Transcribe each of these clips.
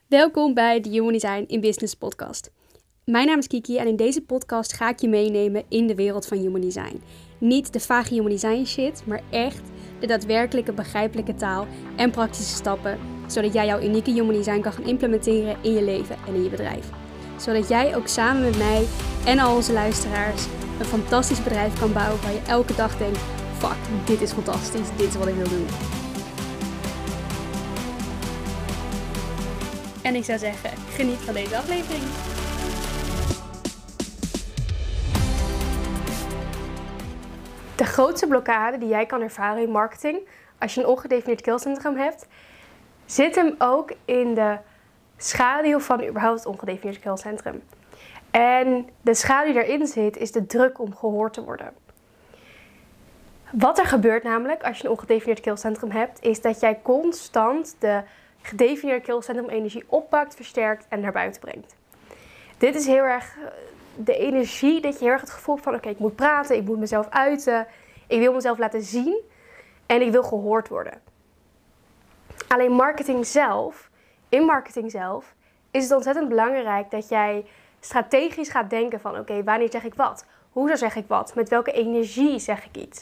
Welkom bij de Human Design in Business podcast. Mijn naam is Kiki en in deze podcast ga ik je meenemen in de wereld van Human Design. Niet de vage Human Design shit, maar echt de daadwerkelijke begrijpelijke taal en praktische stappen, zodat jij jouw unieke Human Design kan gaan implementeren in je leven en in je bedrijf. Zodat jij ook samen met mij en al onze luisteraars een fantastisch bedrijf kan bouwen waar je elke dag denkt, fuck, dit is fantastisch, dit is wat ik wil doen. En ik zou zeggen, geniet van deze aflevering. De grootste blokkade die jij kan ervaren in marketing, als je een ongedefinieerd keelcentrum hebt, zit hem ook in de schaduw van überhaupt het ongedefinieerd keelcentrum. En de schaduw die erin zit, is de druk om gehoord te worden. Wat er gebeurt namelijk als je een ongedefinieerd keelcentrum hebt, is dat jij constant de gedefinieerde keelcentrum energie oppakt, versterkt en naar buiten brengt. Dit is heel erg de energie dat je heel erg het gevoel hebt van oké, ik moet praten, ik moet mezelf uiten, ik wil mezelf laten zien en ik wil gehoord worden. Alleen in marketing zelf, is het ontzettend belangrijk dat jij strategisch gaat denken van oké, wanneer zeg ik wat? Hoe zeg ik wat? Met welke energie zeg ik iets?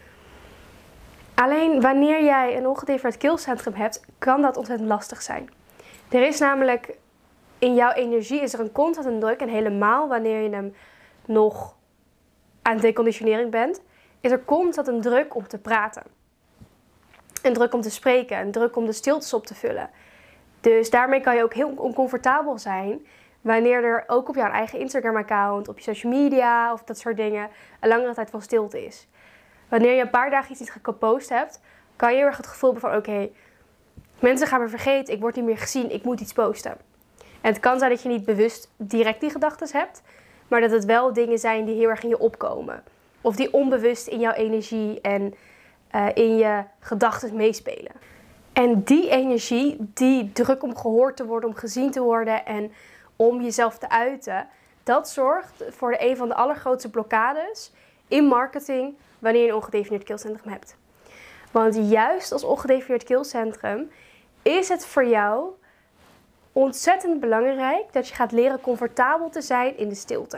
Alleen wanneer jij een ongedefinieerd keelcentrum hebt, kan dat ontzettend lastig zijn. Er is namelijk, in jouw energie is er een constante druk. En helemaal wanneer je hem nog aan deconditionering bent, is er constant een druk om te praten. Een druk om te spreken, een druk om de stiltes op te vullen. Dus daarmee kan je ook heel oncomfortabel zijn wanneer er ook op jouw eigen Instagram-account, op je social media of dat soort dingen een langere tijd van stilte is. Wanneer je een paar dagen iets niet gepost hebt, kan je heel erg het gevoel hebben van oké, mensen gaan me vergeten, ik word niet meer gezien, ik moet iets posten. En het kan zijn dat je niet bewust direct die gedachten hebt, maar dat het wel dingen zijn die heel erg in je opkomen. Of die onbewust in jouw energie en in je gedachten meespelen. En die energie, die druk om gehoord te worden, om gezien te worden en om jezelf te uiten, dat zorgt voor een van de allergrootste blokkades in marketing wanneer je een ongedefinieerd keelcentrum hebt. Want juist als ongedefinieerd keelcentrum is het voor jou ontzettend belangrijk dat je gaat leren comfortabel te zijn in de stilte.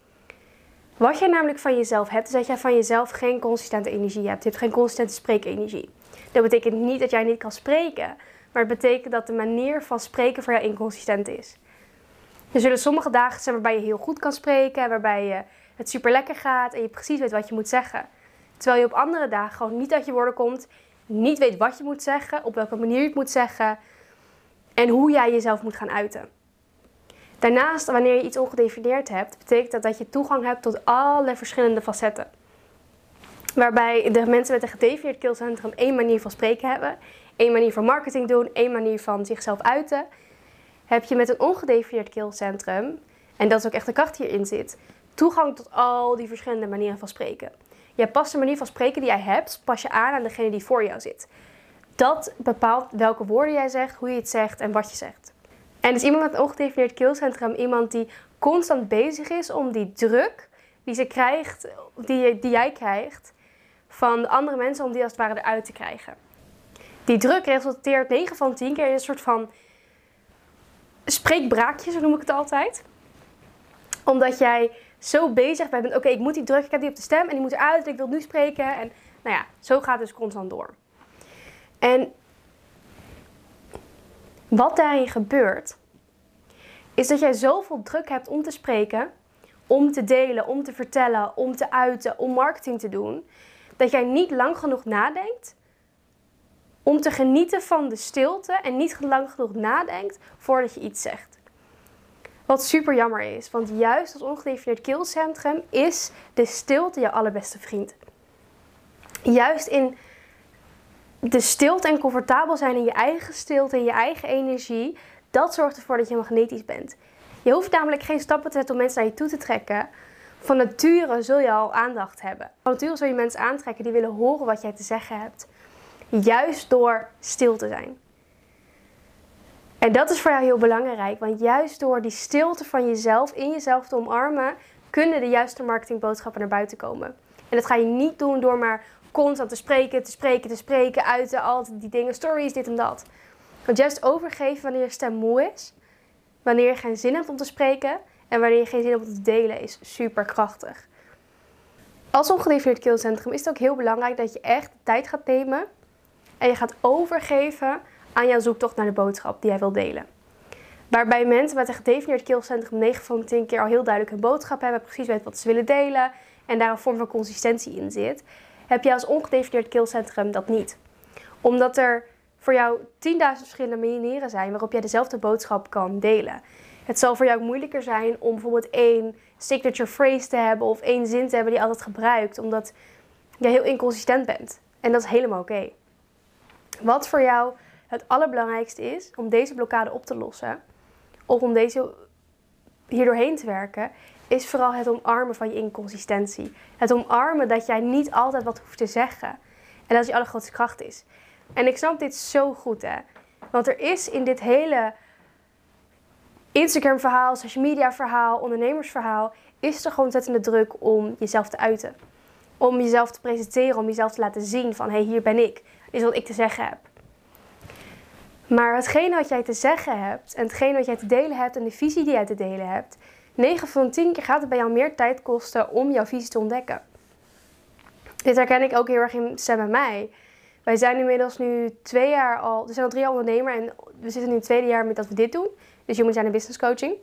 Wat jij namelijk van jezelf hebt, is dat jij van jezelf geen consistente energie hebt. Je hebt geen consistente spreekenergie. Dat betekent niet dat jij niet kan spreken, maar het betekent dat de manier van spreken voor jou inconsistent is. Er zullen sommige dagen zijn waarbij je heel goed kan spreken, waarbij je het super lekker gaat en je precies weet wat je moet zeggen. Terwijl je op andere dagen gewoon niet uit je woorden komt, niet weet wat je moet zeggen, op welke manier je het moet zeggen en hoe jij jezelf moet gaan uiten. Daarnaast, wanneer je iets ongedefinieerd hebt, betekent dat je toegang hebt tot alle verschillende facetten. Waarbij de mensen met een gedefinieerd keelcentrum één manier van spreken hebben, één manier van marketing doen, één manier van zichzelf uiten. Heb je met een ongedefinieerd keelcentrum, en dat is ook echt de kracht die hierin zit, toegang tot al die verschillende manieren van spreken. Jij past de manier van spreken die jij hebt, pas je aan degene die voor jou zit. Dat bepaalt welke woorden jij zegt, hoe je het zegt en wat je zegt. En is iemand met een ongedefinieerd keelcentrum iemand die constant bezig is om die druk die ze krijgt, die jij krijgt van de andere mensen, om die als het ware eruit te krijgen. Die druk resulteert 9 van 10 keer in een soort van spreekbraakje, zo noem ik het altijd. Omdat jij zo bezig bent, oké, ik moet die druk, ik heb die op de stem en die moet eruit en ik wil nu spreken. En nou ja, zo gaat het dus constant door. En wat daarin gebeurt, is dat jij zoveel druk hebt om te spreken, om te delen, om te vertellen, om te uiten, om marketing te doen, dat jij niet lang genoeg nadenkt om te genieten van de stilte en niet lang genoeg nadenkt voordat je iets zegt. Wat super jammer is, want juist als ongedefinieerd keelcentrum is de stilte jouw allerbeste vriend. Juist in de stilte en comfortabel zijn in je eigen stilte, in je eigen energie, dat zorgt ervoor dat je magnetisch bent. Je hoeft namelijk geen stappen te zetten om mensen naar je toe te trekken. Van nature zul je al aandacht hebben. Van nature zul je mensen aantrekken die willen horen wat jij te zeggen hebt. Juist door stil te zijn. En dat is voor jou heel belangrijk, want juist door die stilte van jezelf, in jezelf te omarmen, kunnen de juiste marketingboodschappen naar buiten komen. En dat ga je niet doen door maar constant te spreken, uiten, altijd die dingen, stories, dit en dat. Want juist overgeven wanneer je stem moe is, wanneer je geen zin hebt om te spreken en wanneer je geen zin hebt om te delen, is super krachtig. Als ongedefinieerd keelcentrum is het ook heel belangrijk dat je echt de tijd gaat nemen en je gaat overgeven aan jouw zoektocht naar de boodschap die jij wil delen. Waarbij mensen met een gedefinieerd keelcentrum 9 van de 10 keer al heel duidelijk een boodschap hebben, precies weten wat ze willen delen en daar een vorm van consistentie in zit, heb je als ongedefinieerd keelcentrum dat niet. Omdat er voor jou 10.000 verschillende manieren zijn waarop jij dezelfde boodschap kan delen. Het zal voor jou moeilijker zijn om bijvoorbeeld 1 signature phrase te hebben of 1 zin te hebben die je altijd gebruikt, omdat je heel inconsistent bent. En dat is helemaal oké. Wat voor jou het allerbelangrijkste is om deze blokkade op te lossen, of om hier doorheen te werken, is vooral het omarmen van je inconsistentie. Het omarmen dat jij niet altijd wat hoeft te zeggen. En dat je allergrootste kracht is. En ik snap dit zo goed, hè. Want er is in dit hele Instagram verhaal, social media verhaal, ondernemersverhaal, is er gewoon ontzettende druk om jezelf te uiten. Om jezelf te presenteren, om jezelf te laten zien van, hé, hier ben ik. Dit is wat ik te zeggen heb. Maar hetgene wat jij te zeggen hebt en hetgene wat jij te delen hebt en de visie die jij te delen hebt, 9 van de 10 keer gaat het bij jou meer tijd kosten om jouw visie te ontdekken. Dit herken ik ook heel erg in Sam en mij. Wij zijn inmiddels nu 2 jaar al, we zijn al 3 jaar ondernemer en we zitten nu in het 2e jaar met dat we dit doen. Dus Human Design en Business Coaching.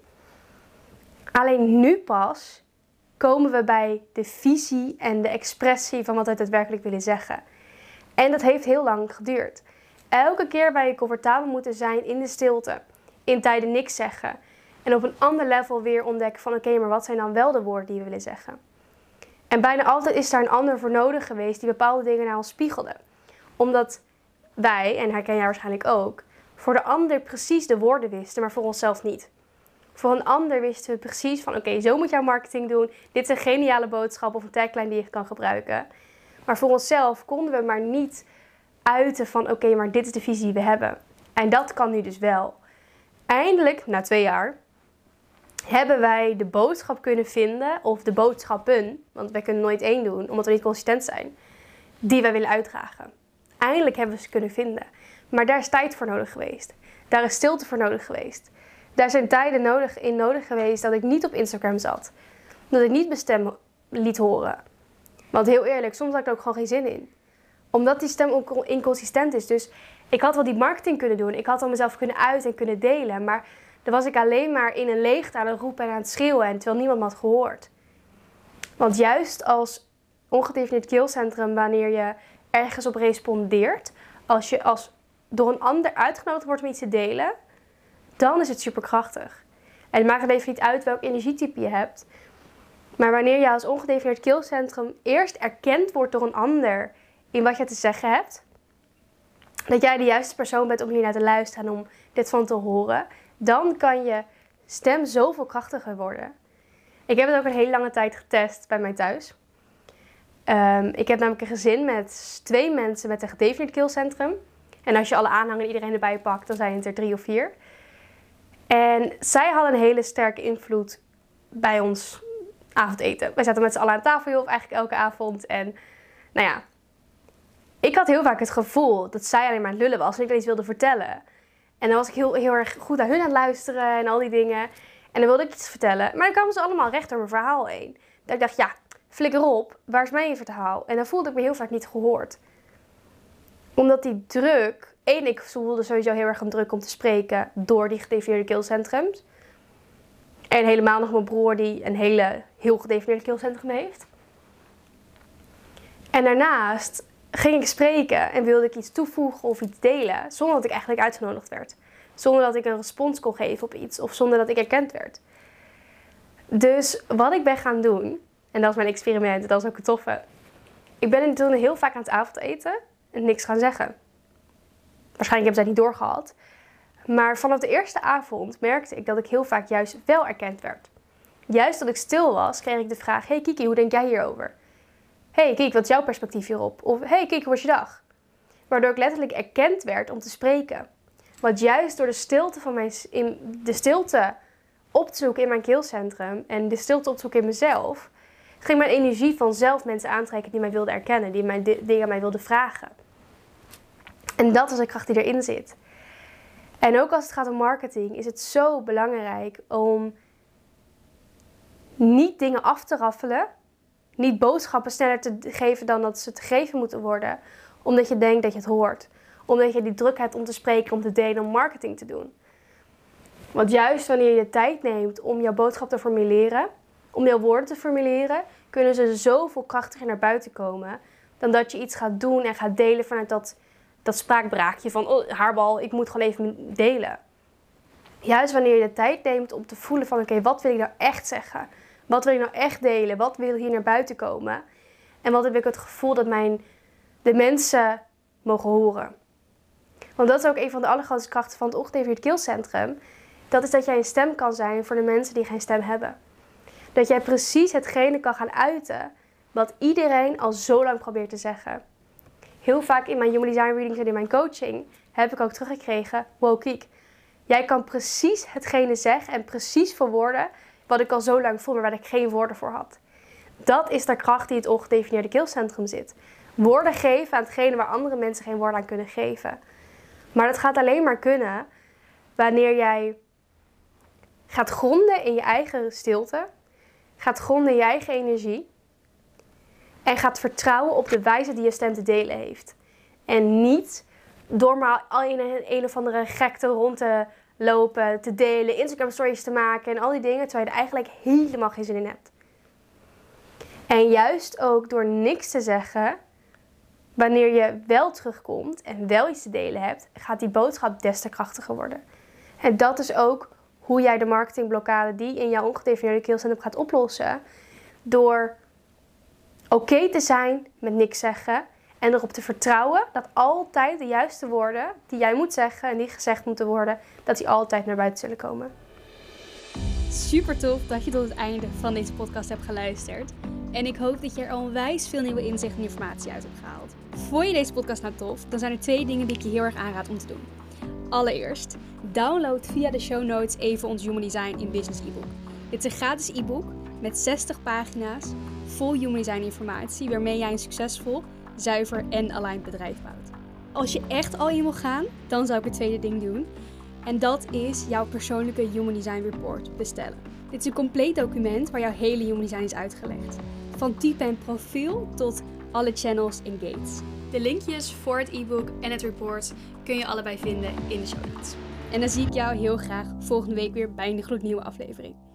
Alleen nu pas komen we bij de visie en de expressie van wat we daadwerkelijk willen zeggen. En dat heeft heel lang geduurd. Elke keer waar je comfortabel moeten zijn in de stilte, in tijden niks zeggen. En op een ander level weer ontdekken van oké, maar wat zijn dan wel de woorden die we willen zeggen? En bijna altijd is daar een ander voor nodig geweest die bepaalde dingen naar ons spiegelde. Omdat wij, en herken jij waarschijnlijk ook, voor de ander precies de woorden wisten, maar voor onszelf niet. Voor een ander wisten we precies van oké, zo moet jouw marketing doen. Dit is een geniale boodschap of een tagline die je kan gebruiken. Maar voor onszelf konden we maar niet uiten van oké, maar dit is de visie die we hebben. En dat kan nu dus wel. Eindelijk, na 2 jaar, hebben wij de boodschap kunnen vinden, of de boodschappen, want wij kunnen nooit 1 doen, omdat we niet consistent zijn, die wij willen uitdragen. Eindelijk hebben we ze kunnen vinden. Maar daar is tijd voor nodig geweest. Daar is stilte voor nodig geweest. Daar zijn tijden nodig geweest dat ik niet op Instagram zat. Dat ik niet mijn stem liet horen. Want heel eerlijk, soms had ik er ook gewoon geen zin in. Omdat die stem ook inconsistent is. Dus ik had wel die marketing kunnen doen. Ik had al mezelf kunnen uiten en kunnen delen. Maar dan was ik alleen maar in een leegte aan het roepen en aan het schreeuwen. En terwijl niemand me had gehoord. Want juist als ongedefinieerd keelcentrum, wanneer je ergens op respondeert, als je door een ander uitgenodigd wordt om iets te delen, dan is het superkrachtig. En het maakt er even niet uit welk energietype je hebt. Maar wanneer je als ongedefinieerd keelcentrum eerst erkend wordt door een ander in wat je te zeggen hebt, dat jij de juiste persoon bent om hier naar te luisteren en om dit van te horen, dan kan je stem zoveel krachtiger worden. Ik heb het ook een hele lange tijd getest bij mij thuis. Ik heb namelijk een gezin met 2 mensen met een gedefinieerd keelcentrum. En als je alle aanhang en iedereen erbij pakt, dan zijn het er 3 of 4. En zij hadden een hele sterke invloed bij ons avondeten. Wij zaten met z'n allen aan tafel, joh, of eigenlijk elke avond. En nou ja, ik had heel vaak het gevoel dat zij alleen maar aan het lullen was en ik dan iets wilde vertellen. En dan was ik heel erg goed naar hun aan het luisteren en al die dingen. En dan wilde ik iets vertellen. Maar dan kwamen ze allemaal recht door mijn verhaal heen. Dat ik dacht, ja, flikker op, waar is mijn verhaal? En dan voelde ik me heel vaak niet gehoord. Omdat die druk, ik voelde sowieso heel erg een druk om te spreken door die gedefinieerde keelcentrums. En helemaal nog mijn broer die een heel gedefinieerd keelcentrum heeft. En daarnaast ging ik spreken en wilde ik iets toevoegen of iets delen, zonder dat ik eigenlijk uitgenodigd werd. Zonder dat ik een respons kon geven op iets of zonder dat ik erkend werd. Dus wat ik ben gaan doen, en dat is mijn experiment, dat is ook het toffe. Ik ben toen heel vaak aan het avondeten en niks gaan zeggen. Waarschijnlijk hebben zij het niet doorgehad. Maar vanaf de eerste avond merkte ik dat ik heel vaak juist wel erkend werd. Juist dat ik stil was, kreeg ik de vraag: hey Kiki, hoe denk jij hierover? Hey Kiki, wat is jouw perspectief hierop? Of hey Kiki, hoe was je dag? Waardoor ik letterlijk erkend werd om te spreken. Want juist door de stilte op te zoeken in mijn keelcentrum en de stilte op te zoeken in mezelf, ging mijn energie vanzelf mensen aantrekken die mij wilden erkennen, die dingen aan mij wilden vragen. En dat is de kracht die erin zit. En ook als het gaat om marketing is het zo belangrijk om niet dingen af te raffelen. Niet boodschappen sneller te geven dan dat ze te geven moeten worden. Omdat je denkt dat je het hoort. Omdat je die druk hebt om te spreken, om te delen, om marketing te doen. Want juist wanneer je de tijd neemt om jouw boodschap te formuleren, om jouw woorden te formuleren, kunnen ze zoveel krachtiger naar buiten komen. Dan dat je iets gaat doen en gaat delen vanuit dat spraakbraakje van, oh, haarbal, ik moet gewoon even delen. Juist wanneer je de tijd neemt om te voelen van, oké, wat wil ik nou echt zeggen? Wat wil ik nou echt delen? Wat wil hier naar buiten komen? En wat heb ik het gevoel dat de mensen mogen horen? Want dat is ook een van de allergrootste krachten van het Ongedefinieerd Keelcentrum. Dat is dat jij een stem kan zijn voor de mensen die geen stem hebben. Dat jij precies hetgene kan gaan uiten wat iedereen al zo lang probeert te zeggen. Heel vaak in mijn Human Design readings en in mijn coaching heb ik ook teruggekregen, wow Kiek, jij kan precies hetgene zeggen en precies verwoorden wat ik al zo lang voel, maar waar ik geen woorden voor had. Dat is de kracht die het Ongedefinieerde Keelcentrum zit. Woorden geven aan hetgene waar andere mensen geen woorden aan kunnen geven. Maar dat gaat alleen maar kunnen wanneer jij gaat gronden in je eigen stilte, gaat gronden in je eigen energie en gaat vertrouwen op de wijze die je stem te delen heeft. En niet door maar al in een of andere gekte rond te lopen, te delen, Instagram stories te maken en al die dingen, terwijl je er eigenlijk helemaal geen zin in hebt. En juist ook door niks te zeggen, wanneer je wel terugkomt en wel iets te delen hebt, gaat die boodschap des te krachtiger worden. En dat is ook hoe jij de marketingblokkade die in jouw ongedefinieerde keelcentrum gaat oplossen. Door oké te zijn met niks zeggen en erop te vertrouwen dat altijd de juiste woorden die jij moet zeggen en die gezegd moeten worden, dat die altijd naar buiten zullen komen. Super tof dat je tot het einde van deze podcast hebt geluisterd. En ik hoop dat je er onwijs veel nieuwe inzichten en informatie uit hebt gehaald. Vond je deze podcast nou tof? Dan zijn er 2 dingen die ik je heel erg aanraad om te doen. Allereerst, download via de show notes even ons Human Design in Business e-book. Dit is een gratis e-book met 60 pagina's vol Human Design informatie waarmee jij een succesvol, zuiver en aligned bedrijf bouwt. Als je echt al in wil gaan, dan zou ik het tweede ding doen. En dat is jouw persoonlijke Human Design Report bestellen. Dit is een compleet document waar jouw hele Human Design is uitgelegd. Van type en profiel tot alle channels en gates. De linkjes voor het e-book en het report kun je allebei vinden in de show notes. En dan zie ik jou heel graag volgende week weer bij een gloednieuwe aflevering.